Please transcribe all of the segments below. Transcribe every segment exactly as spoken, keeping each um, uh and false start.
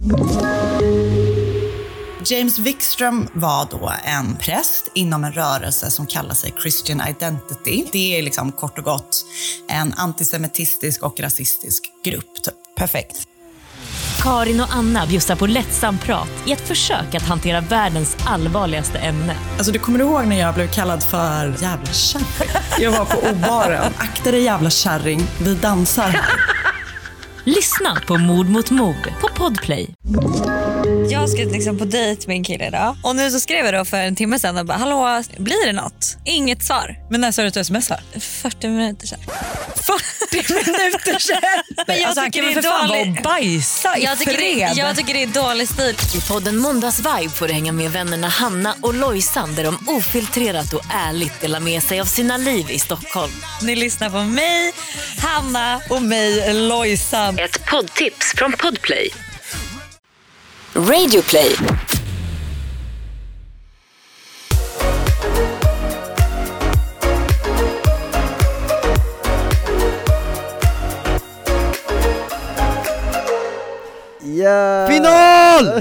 James Wikström var då en präst inom en rörelse som kallar sig Christian Identity. Det är liksom kort och gott en antisemitistisk och rasistisk grupp. Typ. Perfekt. Karin och Anna bjussar på lättsam prat i ett försök att hantera världens allvarligaste ämne. Alltså du kommer ihåg när jag blev kallad för jävla kärring? Jag var på obaren. Akta dig jävla kärring, vi dansar här. Lyssna på Mord mot mord på Podplay. Jag ska liksom på dejt med en kille idag. Och nu så skrev jag då för en timme sedan och bara, hallå, blir det något? Inget svar. Men när sa du att du smsar? fyrtio minuter sedan. fyrtio minuter sedan? Men jag alltså, tycker han kan det är väl för fan dålig- vara och bajsa i Jag tycker, det, fred. jag tycker det är dålig stil. I podden Måndagsvibe får du hänga med vännerna Hanna och Lojsan där de ofiltrerat och ärligt delar med sig av sina liv i Stockholm. Ni lyssnar på mig, Hanna och mig, Lojsan. Ett poddtips från Podplay. Radio Play. Ja. Final!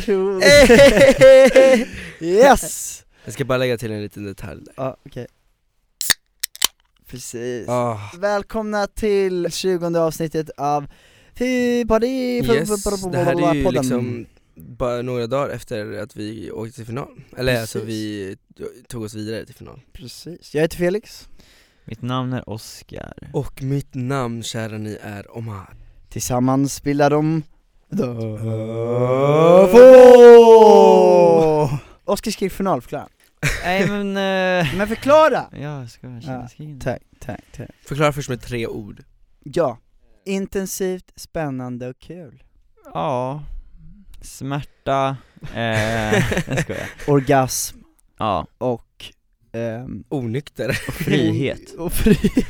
Yes! Jag ska bara lägga till en liten detalj där. Ja, okej okay. Precis. Oh. Välkomna till tjugonde avsnittet av Fy Party. Yes, det här är ju liksom bara några dagar efter att vi åkte till final. Eller alltså vi tog oss vidare till final. Precis, jag heter Felix. Mitt namn är Oskar. Och mitt namn, kära ni, är Omar. Tillsammans bildar de Oskar skrev final, förklara. Nej men uh... Men förklara! Ja, jag ska jag ja, skriva. Tack, tack, tack. Förklara först med tre ord. Ja, intensivt, spännande och kul. Ja, smärta, eh, jag skojar. Orgasm. Ja. Och ehm, onykter. Och frihet. Och frihet.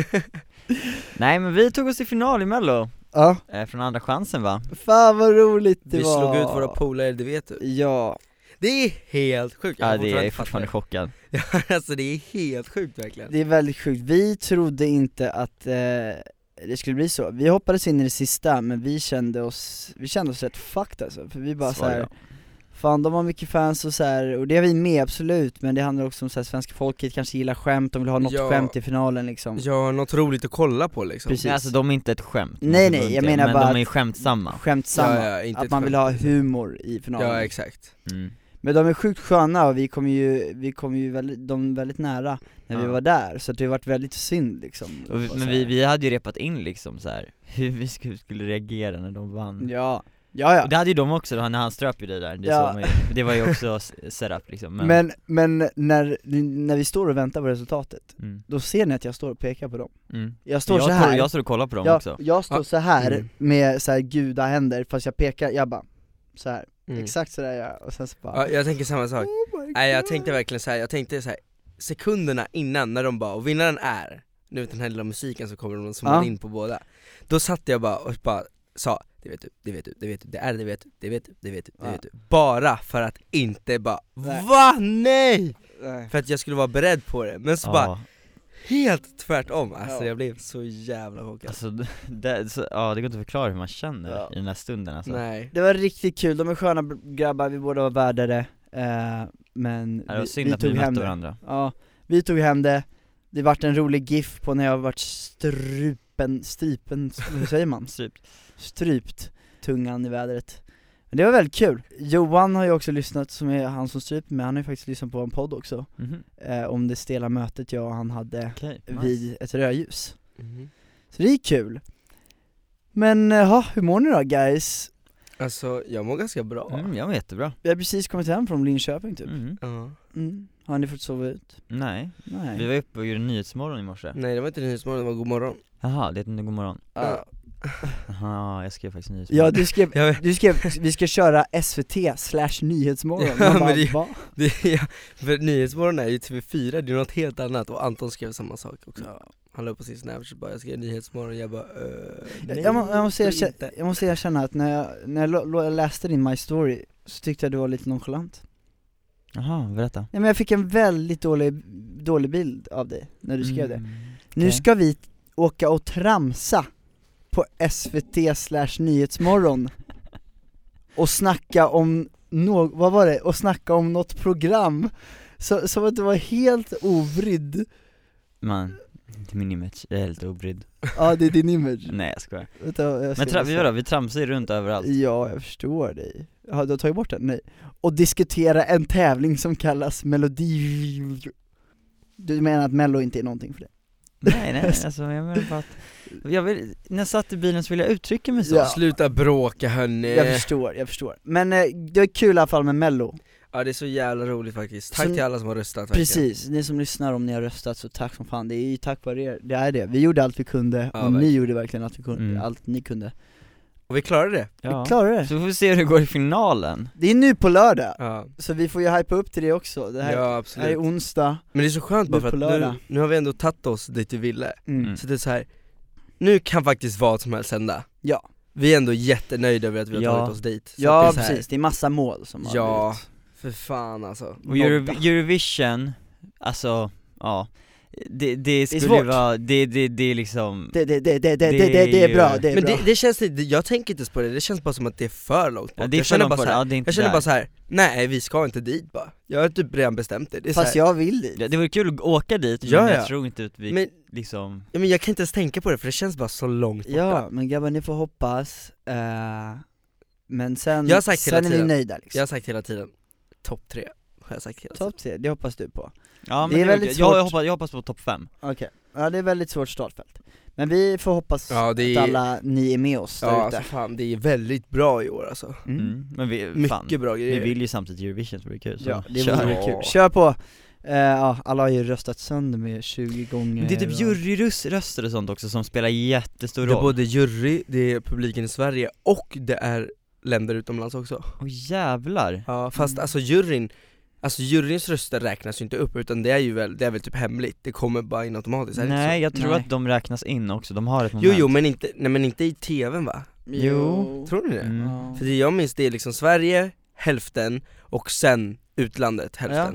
Nej men vi tog oss till final i Mello. Ja. eh, Från andra chansen va? Fan vad roligt det vi var. Vi slog ut våra polare, det vet du. Ja. Det är helt sjukt. Ja, det är fortfarande chockad. Ja, alltså det är helt sjukt verkligen. Det är väldigt sjukt. Vi trodde inte att eh, det skulle bli så. Vi hoppades in i det sista, men vi kände oss vi kände oss rätt fucked alltså. För vi bara så här, fan de har mycket fans och så här, och det har vi med absolut, men det handlar också om så här, svenska folket kanske gillar skämt, de vill ha något ja, skämt i finalen liksom. Ja, något roligt att kolla på liksom. Precis. Men alltså de är inte ett skämt. Nej nej, jag menar men bara de är skämtsamma. Skämtsamma, ja, ja, inte att man vill ha humor i finalen. Ja, exakt. Mm. Men de är sjukt sköna och vi kom ju, vi kom ju väldigt, de väldigt nära när ja. vi var där. Så det har varit väldigt synd liksom. Och vi, men vi, vi hade ju repat in liksom så här hur vi skulle, skulle reagera när de vann. Ja, ja, ja. Och det hade ju de också då, när han ströp ju det där. Det, ja. ju, det var ju också setup liksom. Men, men, men när, när vi står och väntar på resultatet, mm. då ser ni att jag står och pekar på dem. Mm. Jag står jag, så här. Jag står och kollar på dem jag, också. Jag står så här mm. med så här gudahänder, fast jag pekar, jag bara så här. Mm. Exakt sådär jag, och sen så bara, ja, jag tänker samma sak. Oh Nej, jag tänkte verkligen så här, jag tänkte så här sekunderna innan när de bara, och vinnaren är, nu vet den här lilla musiken så kommer de som ja. in på båda. Då satt jag bara och bara sa, det vet du, det vet du, det vet du, det är det vet du, det vet du, det vet du, det ja. vet du. Bara för att inte bara, nej. va nej! nej! För att jag skulle vara beredd på det, men så ja. bara helt tvärtom, alltså ja. jag blev så jävla chockad. Alltså, det, så, ja, det går inte att förklara hur man känner ja. i den här stunden alltså. Nej. Det var riktigt kul, de är sköna grabbar, vi båda var värdare, eh, men ja, det var synd vi, att vi vi tog hem mötte det. varandra. Ja, vi tog hem det, det vart en rolig gif på när jag varit strupen, strypen, hur säger man? Strypt. Strypt tungan i vädret. Men det var väldigt kul. Johan har ju också lyssnat, som är han som stryper mig, han har ju faktiskt lyssnat på en podd också. Mm-hmm. eh, Om det stela mötet jag och han hade okay, vid nice. ett rödljus. Mm-hmm. Så det är kul. Men ja, hur mår ni då guys? Alltså jag mår ganska bra. Mm, jag mår jättebra. Vi har precis kommit hem från Linköping typ. Mm. uh. Mm. Har ni fått sova ut? Nej. Nej. Vi var uppe och gjorde nyhetsmorgon i morse. Nej, det var inte nyhetsmorgon, det var god morgon. Jaha, det är inte god morgon. Ja. Jaha, jag skrev faktiskt nyhetsmorgon. Ja, du skrev, du skrev vi ska köra S V T slash nyhetsmorgon. Ja, bara, men det, va? det, ja, för nyhetsmorgon är ju T V fyra, det är något helt annat. Och Anton skrev samma sak också. Ja. Han la på sin Snapchat bara, jag skrev nyhetsmorgon. Jag bara, uh, nej, jag, må, jag, måste erkänna, jag måste erkänna att när jag, när jag lo, lo, läste din My Story så tyckte jag du var lite nonchalant. Jaha, berätta. Nej, men jag fick en väldigt dålig, dålig bild av dig när du skrev mm, det. okay. Nu ska vi åka och tramsa på S V T slash nyhetsmorgon. och snacka om no- vad var det? Och snacka om något program så, som att det var helt obrydd. Man, min image är helt obrydd. Ja, det är din image. Nej jag skojar. Vänta, jag ska Men tra- läsa. vi, vadå, vi tramsar ju runt överallt. Ja, jag förstår dig. Ja, du har tagit bort den? Nej. Och diskutera en tävling som kallas Melodi. Du menar att Mello inte är någonting för det? Nej nej, alltså jag menar bara att jag vill, när jag satt i bilen så ville jag uttrycka mig så. Ja. Sluta bråka hörni. Jag förstår, jag förstår. Men eh, det är kul i alla fall med Mello. Ja det är så jävla roligt faktiskt. Tack Så- till alla som har röstat verkligen. Precis, ni som lyssnar, om ni har röstat så tack som fan. Det är ju tack vare er, det är det. Vi gjorde allt vi kunde Ja, och ni verkligen. gjorde verkligen allt vi kunde, Mm. allt ni kunde. Och vi klarade det. Ja. Vi klarade det. Så får vi se hur det går i finalen. Det är nu på lördag, Ja, så vi får ju hypa upp till det också. Det här, ja det här är absolut. onsdag. Men det är så skönt bara Nu för på att lördag. nu, nu har vi ändå tagit oss dit vi ville. Mm. Mm. Så det är så här. Nu kan faktiskt vad som helst hända. Ja, Vi är ändå jättenöjda över att vi har Ja. tagit oss dit. Så ja att det är så här, precis, det är massa mål som har Ja. blivit. För fan alltså. Och Euro- Eurovision, alltså, ja det, det skulle ju svårt. vara, det, det, det är liksom Det, det, det, det, det, Det det, det, det är är bra, ju- det är Men bra. det, det känns inte, jag tänker inte ens på det, det känns bara som att det är för långt bort. Ja, det är jag för känner långt bara bort, så här, ja, det är inte jag känner där. bara så här. Nej vi ska inte dit bara. Jag har typ redan bestämt det, det är så Fast här, jag vill dit. det, det vore kul att åka dit, Ja, men ja. jag tror inte att vi men, liksom ja, men jag kan inte ens tänka på det för det känns bara så långt borta. Ja, men grabbar ni får hoppas, eh, men sen, Jag har sagt hela sen är vi tiden. nöjda liksom. Jag har sagt hela tiden, topp tre har jag sagt hela tiden. Topp tre, det hoppas du på. Ja men Det är det är väldigt väldigt jag, jag, svårt. hoppas, jag hoppas på topp fem. Okej, ja det är väldigt svårt startfält. Men vi får hoppas Ja, det är- att alla ni är med oss där Ja ute. alltså fan, det är väldigt bra i år alltså. Mm. Mm. Men vi, Mycket fan, bra vi grejer. vill ju samtidigt Eurovision så det blir kul så Ja, det kör. vore Ja. kul. Kör på! Eh, ja, alla har ju röstat sönder med tjugo gånger. Men det är typ och- juryröster och sånt också som spelar jättestor Det är roll. både jury, det är publiken i Sverige och det är länder utomlands också. Åh jävlar. Ja fast alltså juryn, alltså juryns röster räknas ju inte upp utan det är ju väl, det är väl typ hemligt, det kommer bara in automatiskt, är det Nej inte jag tror Nej. att de räknas in också, de har ett så? moment. Jo jo men inte, nej men inte i tvn va? Jo. Tror ni det? Mm. Ja. För det jag minns det är liksom Sverige, hälften, och sen utlandet, hälften.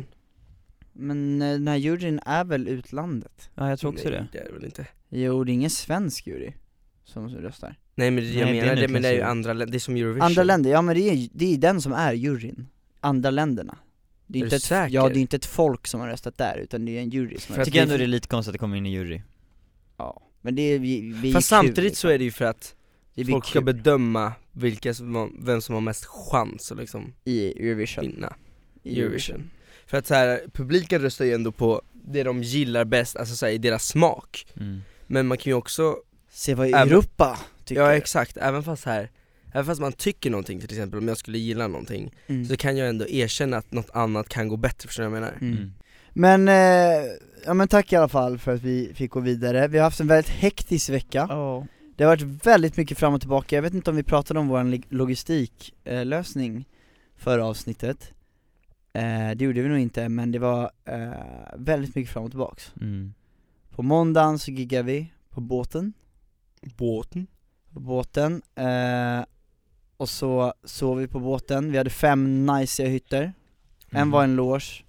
Men eh, den här juryn är väl utlandet? Ja jag tror också Nej, det. det är det väl inte. Jo, det är ingen svensk jury som röstar. Nej men det, jag Nej, det är menar det, men det är ju utlandsjury. andra länder, det är som Eurovision. Andra länder, ja men det är, det är den som är juryn. Andra länderna. Det är, Är inte du ett, säker? ja, det är inte ett folk som har röstat där, utan det är en jury som har För Jag att röstat. tycker vi- ändå det är lite konstigt att det kommer in i jury. Ja, men det är, vi, vi är Fast kul, samtidigt liksom. så är det ju för att det blir folk ska kul bedöma vilka som, har- vem som har mest chans att liksom i Eurovision. vinna I Eurovision. För att så här, publiken röstar ju ändå på det de gillar bäst, alltså så här, i deras smak. Mm. Men man kan ju också, Se vad Även- Europa tycker. ja exakt, även fast här, även fast man tycker någonting, till exempel om jag skulle gilla någonting, Mm. så kan jag ändå erkänna att något annat kan gå bättre, förstår du vad jag menar? Mm. Mm. Men, eh, ja men tack i alla fall för att vi fick gå vidare. Vi har haft en väldigt hektisk vecka. Oh. Det har varit väldigt mycket fram och tillbaka. Jag vet inte om vi pratade om vår logistiklösning förra avsnittet. Eh, det gjorde vi nog inte, men det var eh, väldigt mycket fram och tillbaks. Mm. På måndagen så giggade vi på båten. Båten? På båten. Eh, och så sov vi på båten. Vi hade fem najsiga hytter. En Mm. var en loge,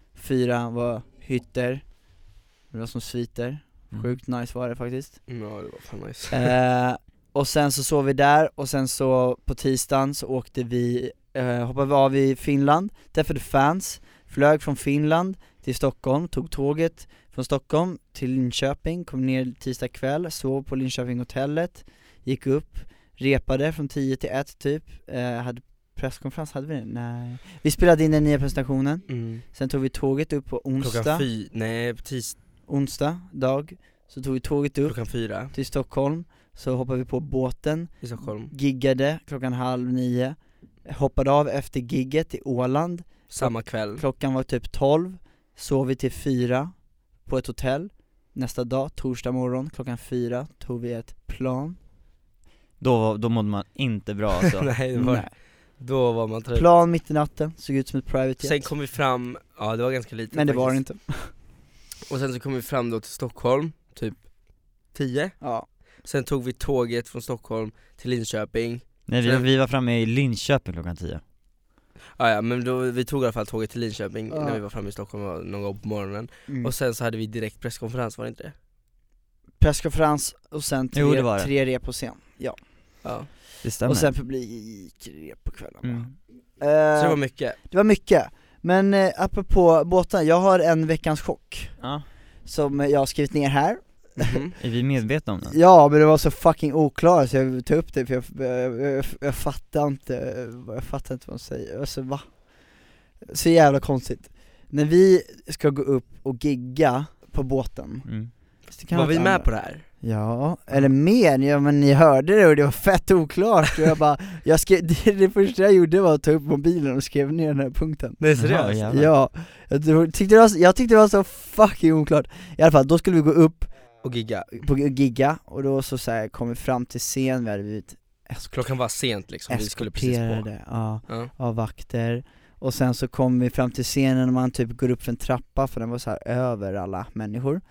fyra var hytter. Det var som sviter. Mm. Sjukt nice var det faktiskt. Ja det var fan nice. Eh, och sen så sov vi där, och sen så på tisdagen så åkte vi, eh, hoppade vi av i Finland, träffade fans, flög från Finland till Stockholm, tog tåget från Stockholm till Linköping, kom ner tisdag kväll, sov på Linköping hotellet, gick upp, repade från tio till ett typ, eh, hade presskonferens, hade vi det? Nej. Vi spelade in den nya presentationen, Mm. sen tog vi tåget upp på onsdag, Klockan fy, nej på tis, onsdag dag, så tog vi tåget upp klockan fyra till Stockholm, så hoppade vi på båten, i Stockholm, giggade klockan halv nio, hoppade av efter gigget i Åland, samma kväll. klockan var typ tolv, sov vi till fyra på ett hotell. Nästa dag, torsdag morgon, klockan fyra, tog vi ett plan. Då, då mådde man inte bra alltså. Nej, det var, Nej. då var man trött. Plan mitt i natten, såg ut som ett private Sen jet. kom vi fram, ja det var ganska litet Men det var det faktiskt. inte. Och sen så kom vi fram då till Stockholm, typ tio. Ja. Sen tog vi tåget från Stockholm till Linköping. Nej, vi, Sen- vi var framme i Linköping klockan tio. Ah, ja men då, vi tog i alla fall tåget till Linköping Ja. när vi var framme i Stockholm någon gång på morgonen. Mm. Och sen så hade vi direkt presskonferens, var det inte det? Presskonferens och sen Jo, tre, det var det. tre rep på scen. Ja. Ja. Det stämmer. Och sen publikrep på kvällen. Mm. Eh, Så det var mycket. det var mycket. Men eh, apropå båtar, jag har en veckans chock Ja. som jag har skrivit ner här. Mhm. Är vi medvetna om det? Ja, men det var så fucking oklart så jag vill ta upp det för jag, jag, jag, jag fattar inte, jag fattar inte vad de säger, alltså va? Så jävla konstigt. När vi ska gå upp och gigga på båten, Mm. så kan Var man vi inte med använda- på det här? Ja, eller mer, ja men ni hörde det och det var fett oklart och jag bara, jag skrev, det, det första jag gjorde var att ta upp mobilen och skrev ner den här punkten. Nej, Jaha, jävlar. Ja, jag, tror- tyckte det var, jag tyckte det var så fucking oklart. I alla fall, då skulle vi gå upp Och gigga. på gigga och då så, så här, kom vi fram till scen, vi hade blivit Klockan var sent liksom, vi skulle precis på. eskorterade ja, Ja. av vakter. Och sen så kom vi fram till scenen och man typ går upp för en trappa för den var så här över alla människor.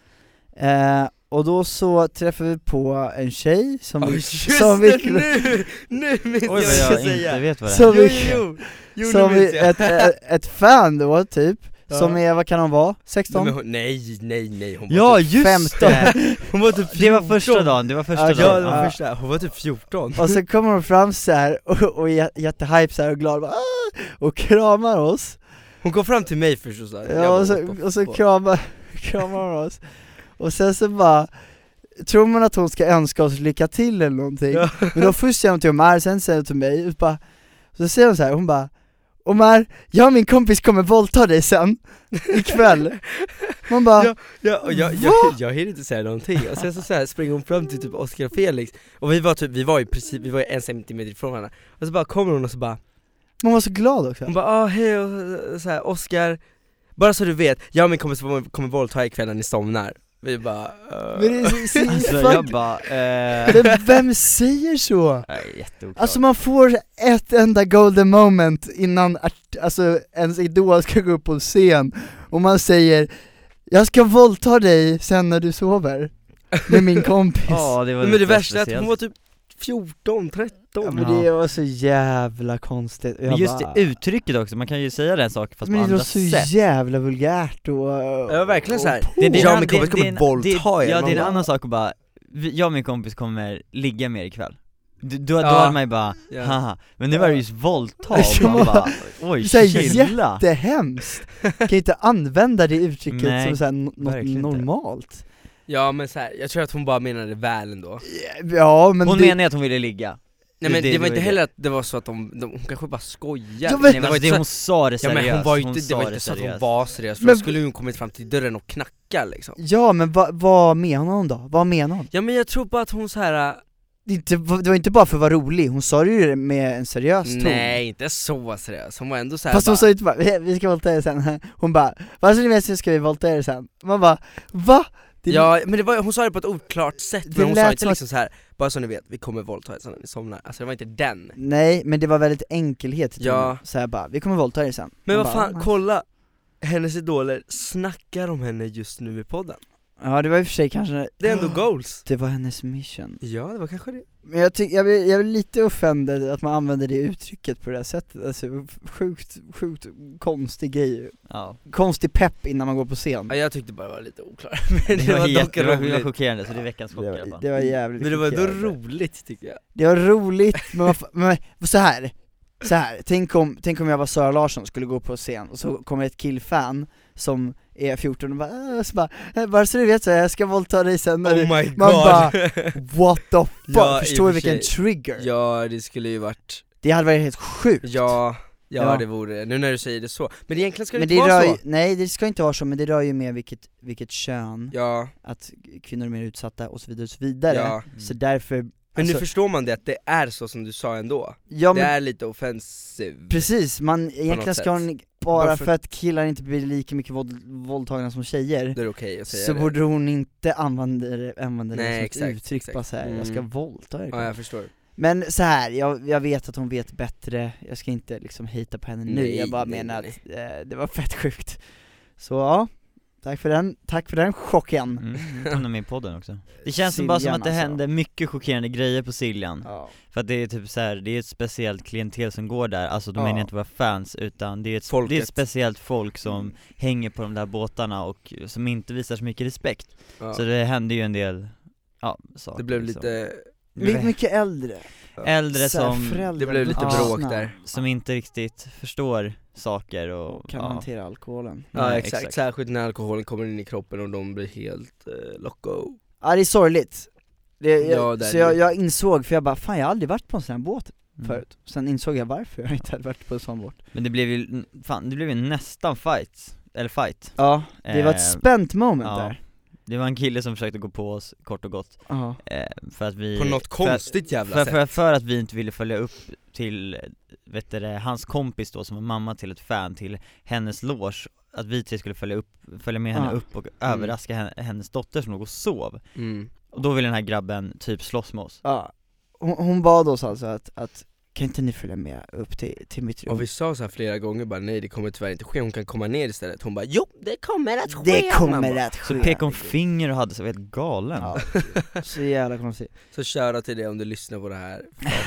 Eh, och då så träffade vi på en tjej som Oh, vi, just som det, vi, nu! Nu minns jag Oj, vad vad jag jag ska säga. inte vet vad det Som är. Jo, vi- jo, jo, jo som nu vi, minns jag. ett, ett, ett fan då typ, Ja. som är, vad kan hon vara? sexton? Nej, men hon- nej, nej, nej, hon var Ja, typ just femton. det! Hon var typ Det var fjorton. första dagen, det var första Ja, Ja, dagen. det var Ja. första, hon var typ fjorton. Och så kommer hon fram så här och, och är jättehype så här och glad bara, "Ah!" och kramar oss. Hon kom fram till mig först och sa Ja, och så, och så kramar, kramar hon oss. Och sen så bara, tror man att hon ska önska oss lycka till eller någonting. Ja. Men då först säger hon till Omar, sen säger hon till mig, och bara, så säger hon så här, hon bara, Omar, jag och min kompis kommer våldta dig sen, ikväll. Man bara, Ja, ja, och jag, jag, jag, jag hinner inte säga någonting, och sen så, så här springer hon fram till typ Oscar och Felix. Och vi var typ, vi var i princip, vi var en centimeter ifrån varandra. Och så bara kommer hon och så bara, man var så glad också. hon bara ah hej, och så här, Oscar, bara så du vet, jag och min kompis kommer, kommer våldta ikväll när ni somnar. Vi bara uh. Men det är så, så, Alltså fuck- jag bara, eh... Men vem säger så? Nej, jätteoklart. Alltså man får ett enda golden moment innan art- alltså ens idol ska gå upp på scen och man säger, jag ska våldta dig sen när du sover med min kompis. Ja, det var Men det lite värsta är att speciellt. hon var typ fjorton, tretton. Ja, men det var så jävla konstigt. Jag Men just bara, det uttrycket också, man kan ju säga den saken fast men på det var andra så sätt. jävla vulgärt och... Det var verkligen så här. och- Det, det, är Jag en- och min kompis det- det är kommer en- våldta det- er. Ja, Man det är en bara- annan sak att bara, vi- jag och min kompis kommer ligga med ikväll. Då, då, då Ja. hade man ju bara, Ja. haha, men nu var det just våldta och Ja. man bara, oj, Så här, chilla. Det är hemskt. Kan inte använda det uttrycket Nej, som så här, n- något verkligen inte. normalt. Ja men så här, jag tror att hon bara menade väl ändå. Ja men Hon det... menar ju att hon ville ligga. Nej men det, det var var inte ju heller att det var så att de, de hon kanske bara skojar. Ja, men- Nej, det men var alltså, inte det så, hon sa det ja seriöst. men hon var ju Hon inte, det sa var inte så att hon seriöst. var seriös, för Men- då skulle hon kommit fram till dörren och knacka liksom. Ja men va, vad menar hon då? Vad menar hon? Ja men jag tror bara att hon så här. Det, inte, det var inte bara för att vara rolig, hon sa det ju med en seriös ton. Nej inte så seriös, hon var ändå så här Fast bara, hon sa ju inte bara, "Vi- vi ska volta er sen." Hon bara, vad så ni vet så ska vi volta er sen. Man bara, va? Det, ja men det var, hon sa det på ett oklart sätt, Det men hon lät sa inte som att- liksom så här. Bara så ni vet, vi kommer våldta er sen när ni somnar. Alltså det var inte den. Nej men det var väldigt enkelhet i Ja. tonen. Så här bara, vi kommer volta er sen. Men Man vad bara, fan, "Ah." kolla! Hennes idoler snackar om henne just nu i podden. Ja det var i och för sig kanske, Det är ändå goals. det var hennes mission. Ja det var kanske det. Men jag tycker, jag blir, jag blir lite offended att man använder det uttrycket på det här sättet. Alltså sjukt, sjukt konstig grej. Ja. Konstig pepp innan man går på scen. Ja, jag tyckte bara det var lite oklart. Men Det var, dock jätte, det var, det var roligt. chockerande, så det är veckans chock Det i alla var, fall. det var jävligt Men det var ändå chockerande. roligt tycker jag. Det var roligt, men, vad fa- men så här. Så här. Tänk, om, tänk om jag var Sara Larsson skulle gå på scen och så kommer ett killfan som är fjorton och bara, äh, så bara "Äh, bara så du vet så jag ska våldta dig sen när Oh du-" my god. Man bara, what the fuck, Ja, i förstår och du för vilken sig. trigger? Ja det skulle ju varit, Det hade varit helt sjukt. ja, ja, Ja. det vore det, nu när du säger det så. Men egentligen ska det Men inte det vara rör så. ju, nej det ska inte vara så, men det rör ju med vilket, vilket kön, Ja, att kvinnor är mer utsatta och så vidare och så vidare. ja. Så därför, Men alltså, nu förstår man det, att det är så som du sa ändå. ja, Det men, är lite offensiv. precis, man egentligen något ska hon, sätt. bara Varför- för att killar inte blir lika mycket våld, våldtagna som tjejer, Då är det okej att säga så det. borde hon inte använda det, använda det Nej, som ett exakt, uttryck, exakt. bara så här, jag ska Mm. våldta er. Ja jag förstår. Men så här, jag, jag vet att hon vet bättre, jag ska inte liksom hita på henne nu, Nej, jag bara nej, menar nej. att eh, det var fett sjukt. Så ja, tack för den, tack för den chocken. Mm, nu kom de med i podden också. Det känns som bara som Siljan, att det alltså. händer mycket chockerande grejer på Siljan. Ja. För att det är typ så här, det är ett speciellt klientel som går där, alltså de Ja. menar inte våra fans utan det är, ett, Folket. det är ett speciellt folk som hänger på de där båtarna och som inte visar så mycket respekt. Ja. Så det hände ju en del, ja, saker Det blev liksom. lite Vi är mycket äldre. Äldre Så här, som, föräldrar Det blev lite vuxna bråk där. som inte riktigt förstår saker och kan ja. hantera alkoholen. Ja Nej, exakt. exakt. Särskilt när alkoholen kommer in i kroppen och de blir helt eh, loco. Ja det är sorgligt. Det, jag, Ja, det är så det. jag, jag insåg, för jag bara, fan jag har aldrig varit på en sån här båt Mm. förut. Sen insåg jag varför jag inte hade varit på en sån båt. Men det blev ju, fan det blev ju nästan fight, eller fight. Ja, det var ett Eh, spänt moment ja. där. Det var en kille som försökte gå på oss kort och gott Ja. eh, för att vi På något för, konstigt jävla för, sätt. för, för att vi inte ville följa upp till, vet du, det, hans kompis då som var mamma till ett fan till hennes loge, att vi tre skulle följa, upp, följa med henne Ja. upp och överraska henne, hennes dotter som låg och sov. Mm. Och då ville den här grabben typ slåss med oss. Ja. Hon, hon bad oss alltså att, att kan inte ni följa med upp till, till mitt rum? Och vi sa så här flera gånger bara nej det kommer tyvärr inte ske, hon kan komma ner istället. Hon bara jo det kommer att ske. Det kommer mamma. att ske. Så pekade hon finger och hade så helt galen. Ja, så jävla konstigt. Så köra till det om du lyssnar på det här.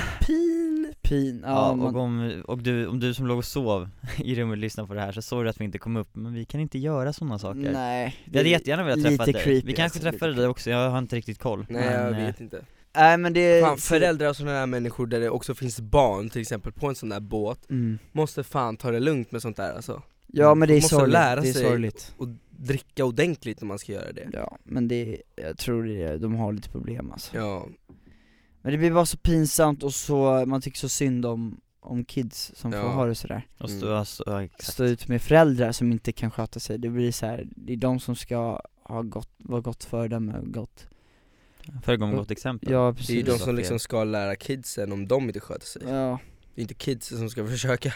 Pin. Pin, ja, Ja, och, man, om, och, du, om du som låg och sov i rummet och lyssnade på det här så såg du att vi inte kom upp, men vi kan inte göra sådana saker. nej. Vi hade jättegärna velat lite träffa dig. creepy, Vi kanske alltså, träffade lite dig också, jag har inte riktigt koll. Nej jag men, vet eh, inte. Nej men det Fan, föräldrar och sådana där människor där det också finns barn till exempel på en sån där båt mm. måste fan ta det lugnt med sånt där alltså. Ja men det är måste sorgligt, lära det är sig. sorgligt. Och dricka ordentligt när man ska göra det. Ja, men det, jag tror det, de har lite problem alltså. Ja. Men det blir bara så pinsamt och så, man tycker så synd om, om kids som Ja. får ha det sådär. Och Mm. stå, alltså, ja, exakt. Stå ut med föräldrar som inte kan sköta sig, det blir så här, det är de som ska ha gott, vara gott föredöme och gott. Föregång gott exempel. Ja Det är precis. ju de var som fel. liksom ska lära kidsen om de inte sköter sig. Ja, Det är inte kidsen som ska försöka.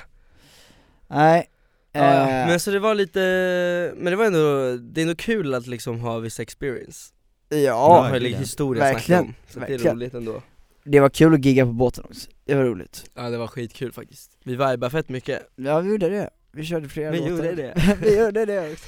nej. Ja, eh, men så det var lite, men det var ändå, det är ändå kul att liksom ha viss experience. ja, Ja, ha lite historia att snacka verkligen, om. Så det är verkligen. roligt ändå. det var kul att gigga på båten också, det var roligt. Ja det var skitkul faktiskt. Vi vibade fett mycket. Ja vi gjorde det, vi körde flera Vi låtar. gjorde det. Vi gjorde det också.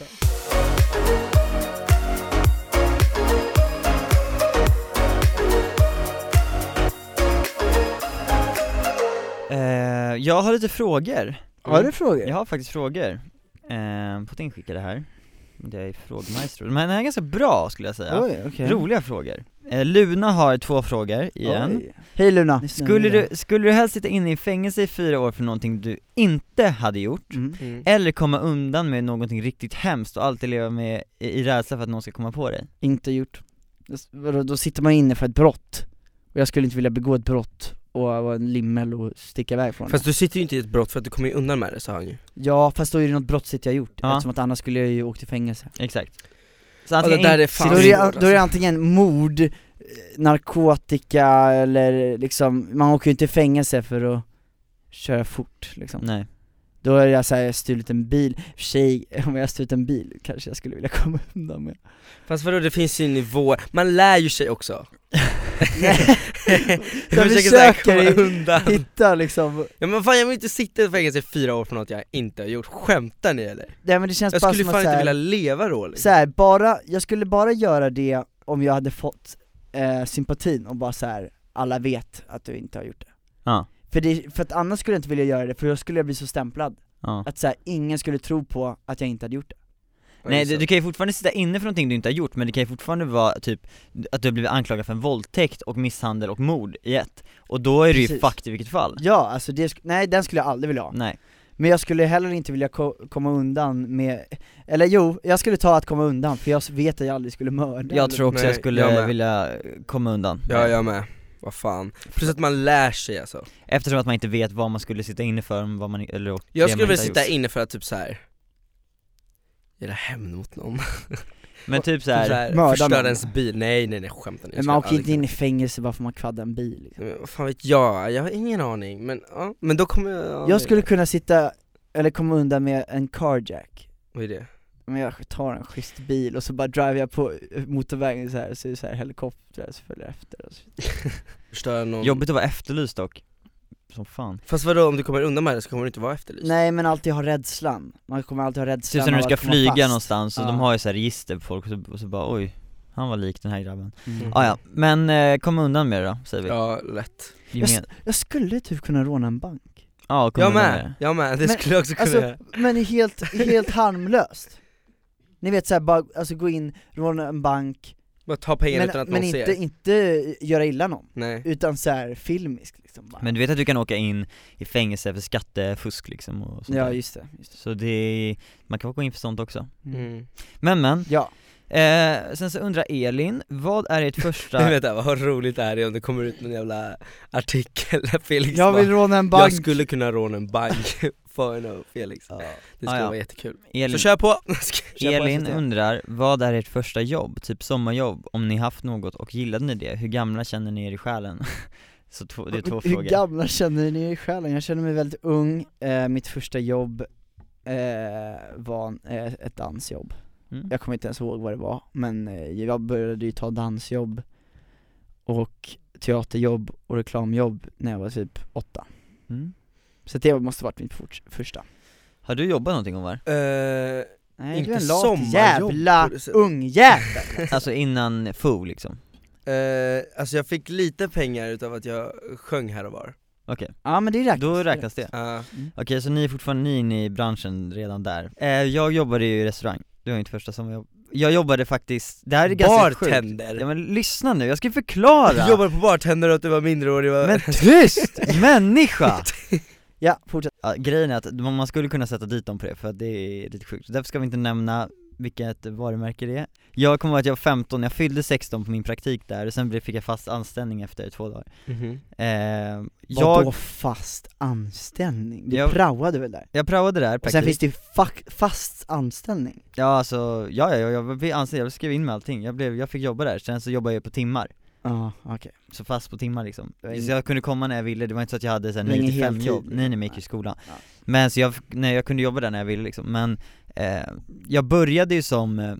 Eh, jag har lite frågor. Har du frågor? Jag har faktiskt frågor. Eh, Putin skickade här. Det är frågmaestro. Men den här är ganska bra skulle jag säga. Oj, okej. Roliga frågor. Eh, Luna har två frågor igen. Oj. Hej Luna. Skulle du, skulle du helst sitta inne i fängelse i fyra år för någonting du inte hade gjort? Mm. Mm. Eller komma undan med någonting riktigt hemskt och alltid leva med i, i rädsla för att någon ska komma på dig? Inte gjort. Då, då sitter man inne för ett brott. Och jag skulle inte vilja begå ett brott och vara en limmel och sticka iväg från Fast du sitter ju inte i ett brott för att du kommer ju undan med det, sa han ju. det. Ja, fast då är det något brottsligt jag gjort. Ja. Eftersom att annars skulle jag ju åkt till fängelse. Exakt. Så Ja, antingen det där är in- fan Så då är, det, svårt, då är det alltså. antingen mord, eh, narkotika eller liksom, man åker ju inte i fängelse för att köra fort liksom. Nej. Då är jag såhär, jag stulit en bil, för sig, om jag har stulit en bil kanske jag skulle vilja komma undan med. Fast vadå, det finns ju nivåer, man lär ju sig också. Jag försöker försöker komma i- undan. Hitta liksom, Ja men fan jag vill inte sitta i fängelse i fyra år för något jag inte har gjort, skämtar ni eller? nej men det känns Jag bara skulle som fan att inte så vilja här, leva då liksom. så här, bara, jag skulle bara göra det om jag hade fått eh, sympatin och bara så här, alla vet att du inte har gjort det. Ja. För, det, för att annars skulle jag inte vilja göra det, för då skulle jag bli så stämplad. Ja. Att så här, ingen skulle tro på att jag inte hade gjort det. Ja, Nej, det är du, så. du kan ju fortfarande sitta inne för någonting du inte har gjort, men det kan ju fortfarande vara typ att du har blivit anklagad för en våldtäkt och misshandel och mord i ett. Och då är du ju Precis. fucked i vilket fall. Ja, alltså det, sk- nej den skulle jag aldrig vilja ha. Nej. Men jag skulle heller inte vilja ko- komma undan med, eller jo, jag skulle ta att komma undan, för jag vet att jag aldrig skulle mörda. Jag tror också Nej, jag skulle jag med. vilja komma undan. Ja jag med, vad fan. Plus att man lär sig alltså. Eftersom att man inte vet vad man skulle sitta inne för, vad man, eller och Jag det skulle man vilja inte sitta har gjort. inne för att typ så här. Göra hämnd mot någon. Men typ Typ så såhär, här, mörda förstöra någon. ens bil, nej nej nej skämtar ni. Jag Men man skulle åker inte aldrig in i fängelse bara för att man kvaddar en bil liksom. kunna- Men vad fan vet jag, jag har ingen aning, men ja, men då kommer jag ja, Jag skulle kunna sitta, eller komma undan med en carjack. Vad är det? Men jag tar en schysst bil och så bara driver jag på motorvägen så här, så är det så här helikoptrar som följer efter och så. Förstöra någon. jobbigt att vara efterlyst dock. Som fan. Fast vadå, om du kommer undan med det så kommer du inte vara efterlyst. Nej men alltid ha rädslan, man kommer alltid ha rädslan Typ som när du av ska att komma flyga fast. någonstans och Ja. de har ju så här register på folk och så, och så bara oj, han var lik den här grabben. Mm. Ah, ja, men eh, kom undan med det då, säger vi. Ja, lätt. Jag, Gemen- jag skulle typ kunna råna en bank. Ja, kom Jag undan med, det. jag med, det Men, skulle jag också kunna Alltså, göra. men helt, helt harmlöst. Ni vet såhär, bara alltså, gå in, råna en bank, Bara ta pengar men, utan att men någon inte, ser. inte göra illa någon. Nej. Utan så här filmisk liksom bara. Men du vet att du kan åka in i fängelse för skattefusk liksom och sånt Ja där. just det, just det. Så det är, man kan få gå in för sånt också. Mm. Men men, Ja. eh, sen så undrar Elin, vad är ert första... Jag vet inte, vad roligt det här är om det kommer ut någon jävla artikel där Felix Jag vill bara, råna en bank. jag skulle kunna råna en bank för en Felix. Ja. Det skulle Ah, ja. vara jättekul. Elin, Så kör på! kör Elin på undrar, vad är ert första jobb? Typ sommarjobb, om ni haft något och gillade ni det? Hur gamla känner ni er i själen? Så två, det är två Hur frågor. gamla känner ni er i själen? Jag känner mig väldigt ung, eh, mitt första jobb eh, var eh, ett dansjobb. Mm. Jag kommer inte ens ihåg vad det var, men eh, jag började ju ta dansjobb och teaterjobb och reklamjobb när jag var typ åtta. Mm. Så det måste varit mitt fort- första. Har du jobbat någonting, Omar? Uh, Nej, Inte du är en lat sommarjobb, jävla borde säga. ung jävel. Alltså innan F O liksom? uh, alltså jag fick lite pengar utav att jag sjöng här och var. Okej, Ja men det räknas. då räknas det. Uh, Okej, så ni är fortfarande ni inne i branschen redan där. eh, Jag jobbade ju i restaurang, det var inte första som jag Jag jobbade faktiskt, det här är ganska sjukt. bartender! Ja men lyssna nu, jag ska förklara! Du jobbade på bartender och att du var mindreårig var... Men tyst! Människa! Ja, fortsätt. Ja, grejen är att man skulle kunna sätta dit dem på det, för att det är lite sjukt. Därför ska vi inte nämna vilket varumärke det är. Jag kommer ihåg att jag var femton, jag fyllde sexton på min praktik där, och sen fick jag fast anställning efter två dagar. Mhm. eh, Vadå jag, fast anställning? Du Jag- praoade väl där? jag praoade där, Och praktik. sen finns det ju fa- fast anställning. Ja alltså, ja, ja, ja jag, jag, anställde, jag skrev in med allting, jag, blev, jag fick jobba där, sen så jobbade jag på timmar. Ja, okej okay. Så fast på timmar liksom. Det var ingen- Så jag kunde komma när jag ville, det var inte så att jag hade så här Det var ingen nio till fem heltid, jobb. liksom. Nej, nej, men jag gick Nej. i skolan. Ja. Men så jag, nej, jag kunde jobba där när jag ville liksom. Men eh, jag började ju som eh,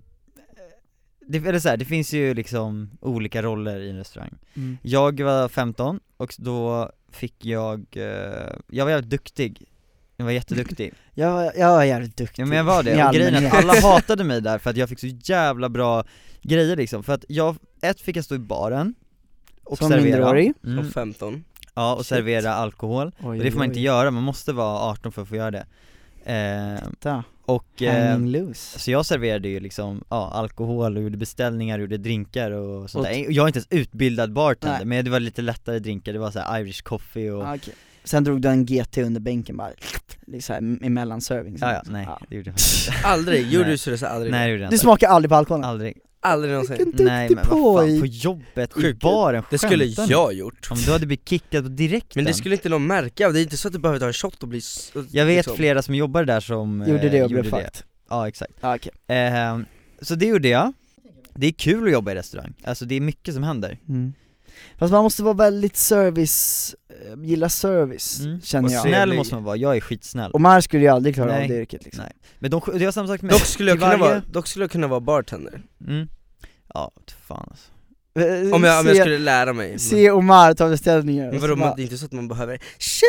det, eller så här, det finns ju liksom olika roller i en restaurang. Mm. Jag var femton och då fick jag, eh, jag var jävligt duktig. Jag var jätteduktig. Jag, var- jag var jävligt duktig. Ja men jag var I det, och grejen är att allmänhet. alla hatade mig där för att jag fick så jävla bra grejer liksom. För att jag, ett fick jag stå i baren och Som servera. minderårig. Mm. Och femton. Ja, och Shit. servera alkohol. Oj, Och det får man oj, inte oj. göra, man måste vara arton för att få göra det. eh, Ta. Och eh, Hanging loose. så jag serverade ju liksom, ja, alkohol och gjorde beställningar, gjorde drinkar och sånt Och- där. Jag är inte ens utbildad bartender, Nej. men det var lite lättare drinkar, det var så här Irish coffee och Ah, okay. Sen drog du en G T under bänken bara, liksom här, emellan serving. ja, ja, nej, det gjorde jag faktiskt inte. Aldrig, gjorde Nej. du så det så aldrig? Nej, det gjorde jag Du inte. smakar aldrig på alkoholen? Aldrig. Aldrig någonsin. Vilken Nej, duktig men vad fan, poj. på jobbet, i Sjukt. baren, Det skulle skämtar ni? jag gjort. Om du hade blivit kickad på direkten. Men det skulle inte någon märka av, det är inte så att du behöver ta en shot och bli s- Jag vet liksom. flera som jobbar där som eh, Gjorde det och gjorde blev fucked. Ja, exakt. Ah, okay. eh, Så det gjorde jag. Det är kul att jobba i restaurang, alltså det är mycket som händer. Mm. Fast man måste vara väldigt service, eh, gilla service, Mm. känner Och jag. se- Snäll Trevlig. måste man vara, jag är skitsnäll. Och Mar skulle ju aldrig klara Nej. av det yrket liksom. Nej. Men de, det var samma sak med Dock skulle jag till kunna varje- vara, dock skulle jag kunna vara bartender. mm. Ja, fan alltså. Om jag, om jag se, skulle lära mig. se Omar ta beställningar. Men och vadå, så bara, man, det är inte så att man behöver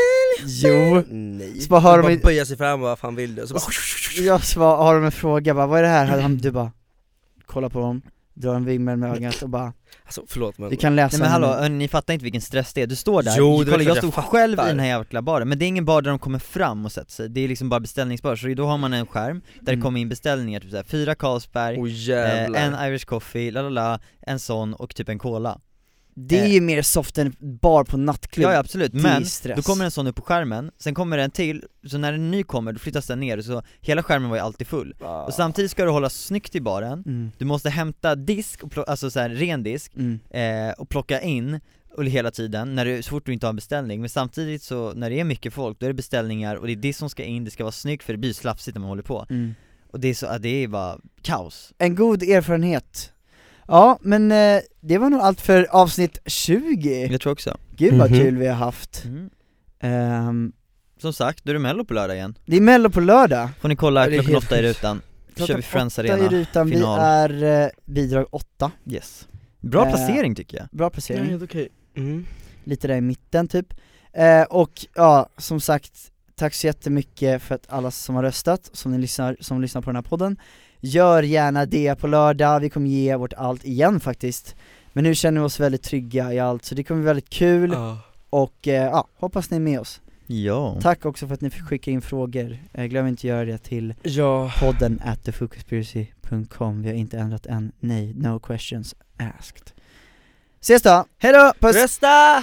jo, Nej, Så bara hör man de bara i- böja sig fram och vad fan vill du? Och så bara, jag svar, har de en fråga bara, vad är det här? Han, du bara, kolla på dem, drar en vimmel med ögat och bara, alltså förlåt men vi kan läsa. Nej men hallå, en- hörni, ni fattar inte vilken stress det är, du står där, Jo, det är kolla klart jag jag stod själv fattar. i den här jävla baren, men det är ingen bar där de kommer fram och sätter sig, det är liksom bara beställningsbar, så då har man en skärm där Mm. det kommer in beställningar, typ såhär, fyra Carlsberg, oh, eh, jävlar. en Irish coffee, lalala, en sån och typ en cola. Det är ju mer soft än bar på nattklubb. Ja, ja absolut, Det är men stress. då kommer en sån upp på skärmen, sen kommer en till, så när en ny kommer då flyttas den ner, så hela skärmen var ju alltid full. Och samtidigt ska du hålla snyggt i baren, Mm. du måste hämta disk, och plo- alltså så här, ren disk, Mm. eh, och plocka in och hela tiden, när du, så fort du inte har en beställning, men samtidigt så, när det är mycket folk, då är det beställningar, och det är det som ska in, det ska vara snyggt för det blir slafsigt när man håller på. Mm. Och det är så, ja, det är bara kaos. En god erfarenhet. Ja, men eh, det var nog allt för avsnitt tjugo. Jag tror också. Gud vad Mhm. kul vi har haft. Mm. Ehm, Som sagt, då är det Mello på lördag igen. det är Mello på lördag. Får ni kolla Det är klockan helt åtta i sjukt. rutan. Då kör Klockan vi Friends åtta i Arena, rutan. final. Vi är eh, bidrag åtta. Yes. Bra Eh, placering tycker jag. Bra placering. Ja, helt okej. Mm. Lite där i mitten typ. Eh, och ja, som sagt, tack så jättemycket för att alla som har röstat, som, ni lyssnar, som lyssnar på den här podden. Gör gärna det på lördag, vi kommer ge vårt allt igen faktiskt. Men nu känner vi oss väldigt trygga i allt, så det kommer bli väldigt kul. Ja. Och eh, ja, hoppas ni är med oss. Ja. Tack också för att ni fick skicka in frågor. eh, Glöm inte att göra det till Ja. podden at the food conspiracy punkt com. Vi har inte ändrat än. Nej, no questions asked. Ses då, hejdå, puss! Rösta!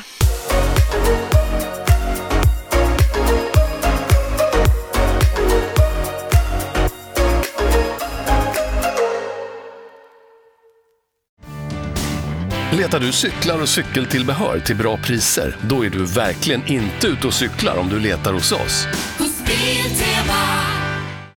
Letar du cyklar och cykeltillbehör till bra priser? Då är du verkligen inte ute och cyklar om du letar hos oss. Hos Biltema.